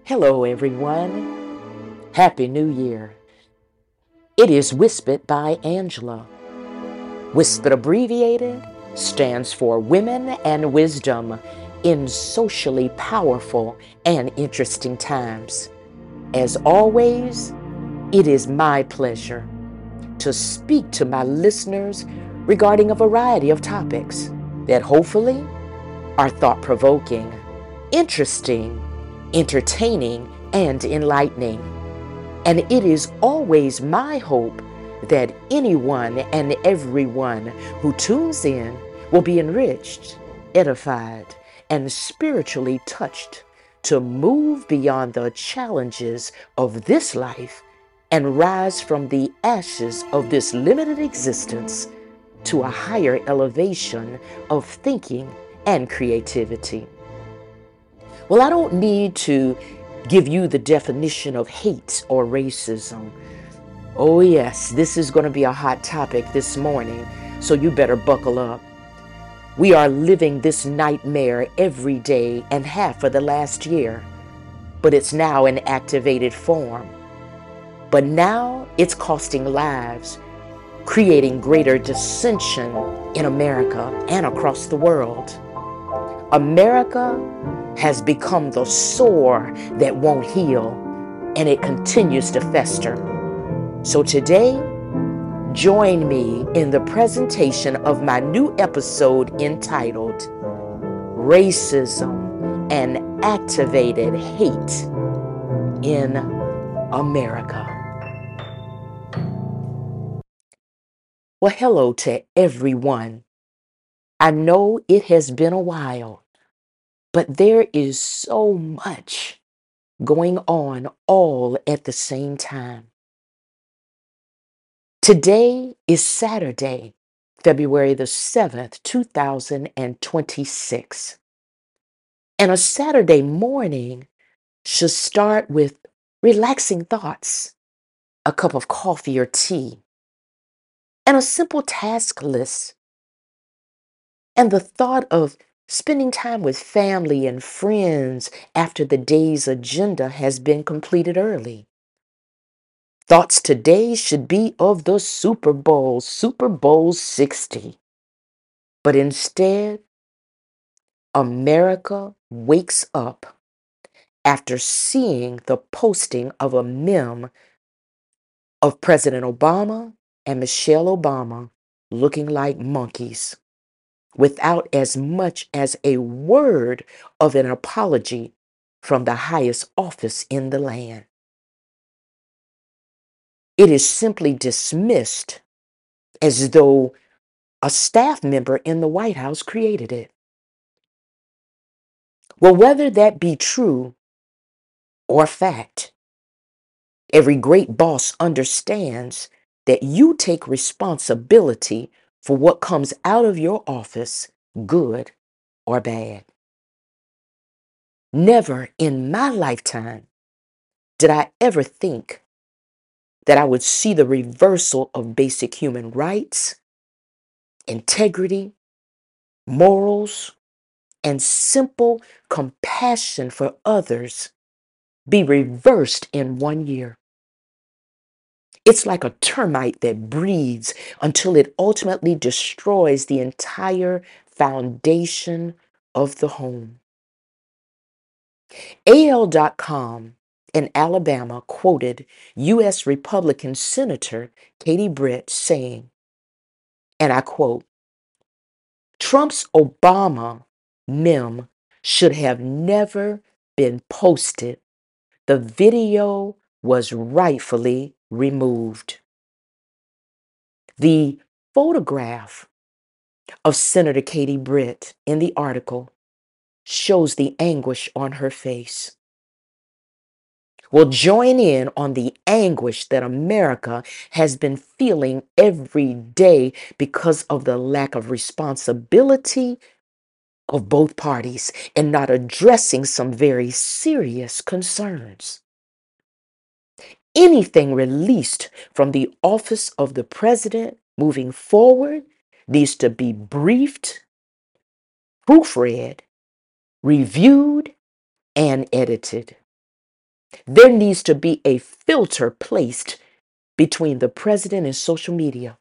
Hello, everyone. Happy New Year. It is Whispered by Angela. Whispered abbreviated stands for Women and Wisdom in Socially Powerful and Interesting Times. As always, it is my pleasure to speak to my listeners regarding a variety of topics that hopefully are thought-provoking, interesting, entertaining, and enlightening. And it is always my hope that anyone and everyone who tunes in will be enriched, edified, and spiritually touched to move beyond the challenges of this life and rise from the ashes of this limited existence to a higher elevation of thinking and creativity. Well, I don't need to give you the definition of hate or racism. Oh yes, this is going to be a hot topic this morning, so you better buckle up. We are living this nightmare every day and have for the last year, but it's now in activated form. But now it's costing lives, creating greater dissension in America and across the world. America has become the sore that won't heal, and it continues to fester. So today, join me in the presentation of my new episode entitled Racism and Activated Hate in America. Well, hello to everyone. I know it has been a while, but there is so much going on all at the same time. Today is Saturday, February the 7th, 2026. And a Saturday morning should start with relaxing thoughts, a cup of coffee or tea, and a simple task list, and the thought of spending time with family and friends after the day's agenda has been completed early. Thoughts today should be of the Super Bowl 60. But instead, America wakes up after seeing the posting of a meme of President Obama and Michelle Obama looking like monkeys, without as much as a word of an apology from the highest office in the land. It is simply dismissed as though a staff member in the White House created it. Well, whether that be true or fact, every great boss understands that you take responsibility for what comes out of your office, good or bad. Never in my lifetime did I ever think that I would see the reversal of basic human rights, integrity, morals, and simple compassion for others be reversed in 1 year. It's like a termite that breeds until it ultimately destroys the entire foundation of the home. AL.com in Alabama quoted U.S. Republican Senator Katie Britt saying, and I quote, "Trump's Obama meme should have never been posted. The video was rightfully removed." The photograph of Senator Katie Britt in the article shows the anguish on her face. Well, join in on the anguish that America has been feeling every day because of the lack of responsibility of both parties and not addressing some very serious concerns. Anything released from the office of the president moving forward needs to be briefed, proofread, reviewed, and edited. There needs to be a filter placed between the president and social media.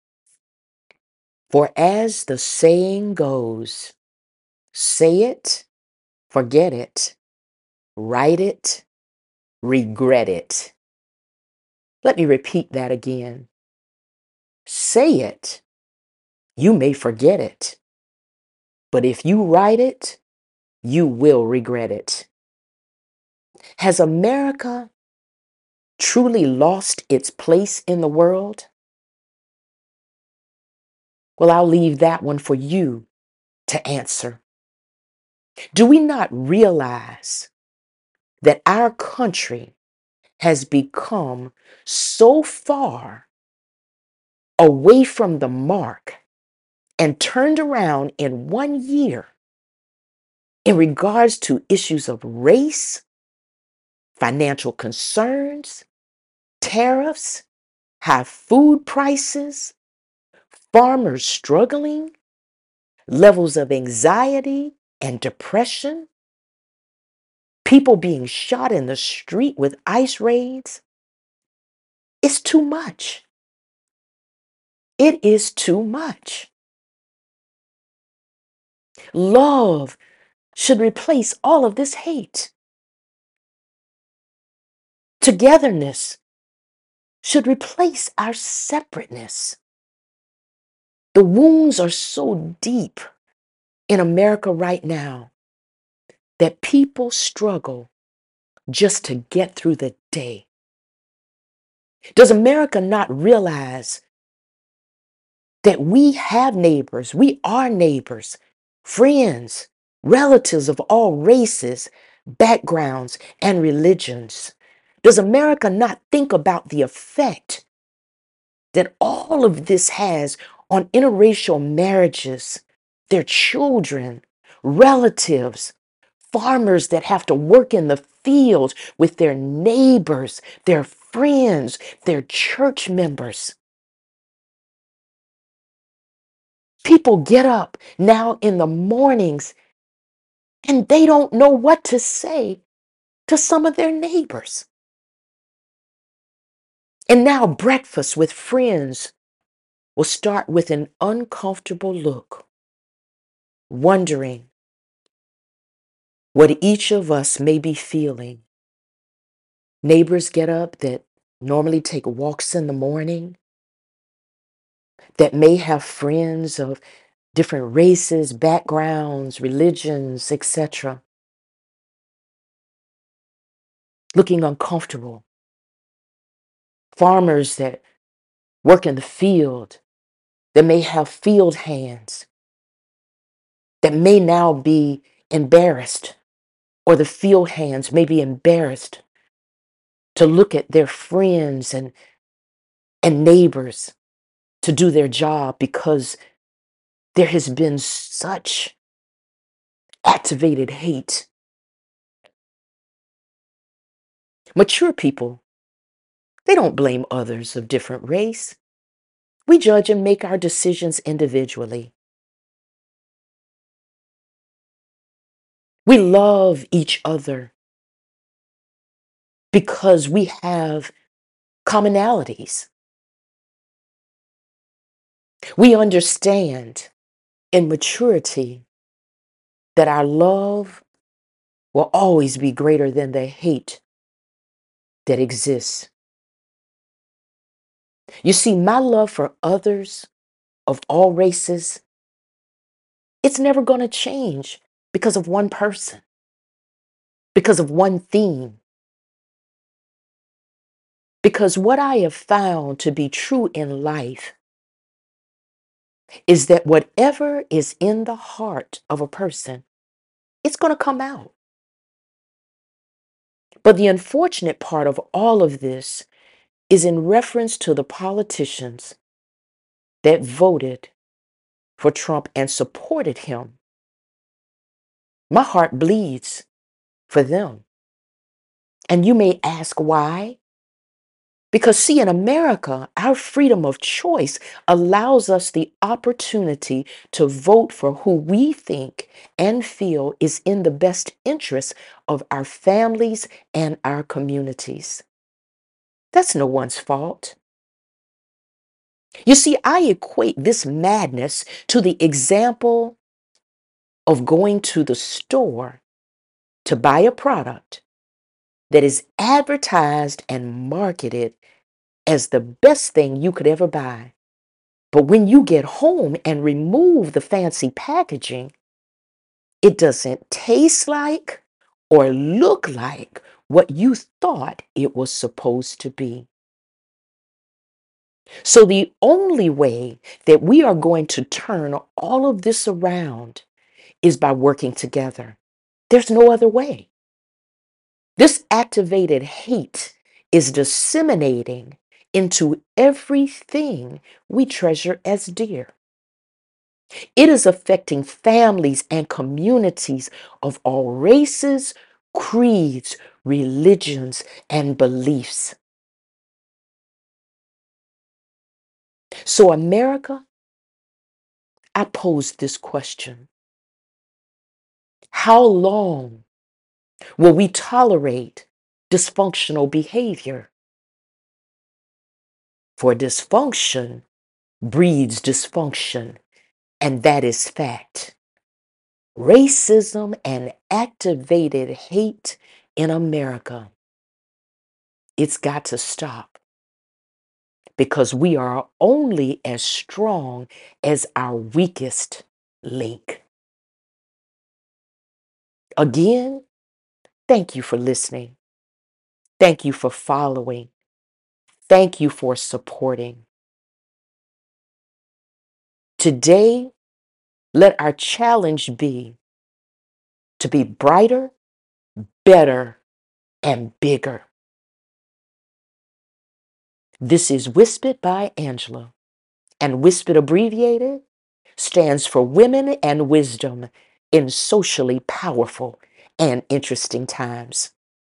For as the saying goes, say it, forget it, write it, regret it. Let me repeat that again. Say it, you may forget it, but if you write it, you will regret it. Has America truly lost its place in the world? Well, I'll leave that one for you to answer. Do we not realize that our country has become so far away from the mark and turned around in 1 year in regards to issues of race, financial concerns, tariffs, high food prices, farmers struggling, levels of anxiety and depression, people being shot in the street with ICE raids? It's too much. It is too much. Love should replace all of this hate. Togetherness should replace our separateness. The wounds are so deep in America right now that people struggle just to get through the day. Does America not realize that we have neighbors, we are neighbors, friends, relatives of all races, backgrounds, and religions? Does America not think about the effect that all of this has on interracial marriages, their children, relatives, farmers that have to work in the fields with their neighbors, their friends, their church members? People get up now in the mornings and they don't know what to say to some of their neighbors. And now breakfast with friends will start with an uncomfortable look, wondering what each of us may be feeling. Neighbors get up that normally take walks in the morning, that may have friends of different races, backgrounds, religions, etc., looking uncomfortable. Farmers that work in the field, that may have field hands, that may now be embarrassed, or the field hands may be embarrassed to look at their friends and neighbors to do their job because there has been such activated hate. Mature people, they don't blame others of different race. We judge and make our decisions individually. We love each other because we have commonalities. We understand in maturity that our love will always be greater than the hate that exists. You see, my love for others of all races, it's never going to change because of one person, because of one theme. Because what I have found to be true in life is that whatever is in the heart of a person, it's going to come out. But the unfortunate part of all of this is in reference to the politicians that voted for Trump and supported him. My heart bleeds for them. And you may ask why? Because, see, in America, our freedom of choice allows us the opportunity to vote for who we think and feel is in the best interest of our families and our communities. That's no one's fault. You see, I equate this madness to the example of going to the store to buy a product that is advertised and marketed as the best thing you could ever buy. But when you get home and remove the fancy packaging, it doesn't taste like or look like what you thought it was supposed to be. So the only way that we are going to turn all of this around is by working together. There's no other way. This activated hate is disseminating into everything we treasure as dear. It is affecting families and communities of all races, creeds, religions, and beliefs. So, America, I pose this question: how long will we tolerate dysfunctional behavior? For dysfunction breeds dysfunction, and that is fact. Racism and activated hate in America, it's got to stop, because we are only as strong as our weakest link. Again, thank you for listening. Thank you for following. Thank you for supporting. Today, let our challenge be to be brighter, better, and bigger. This is Whispered by Angela, and Whispered abbreviated stands for Women and Wisdom in Socially Powerful and Interesting Times.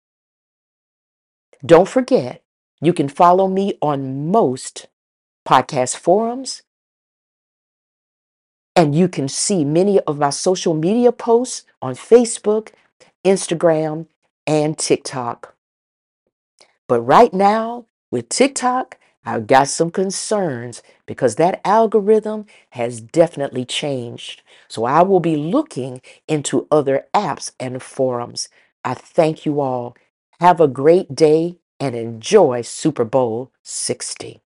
Don't forget, you can follow me on most podcast forums, and you can see many of my social media posts on Facebook, Instagram, and TikTok. But right now, with TikTok, I've got some concerns because that algorithm has definitely changed. So I will be looking into other apps and forums. I thank you all. Have a great day and enjoy Super Bowl 60.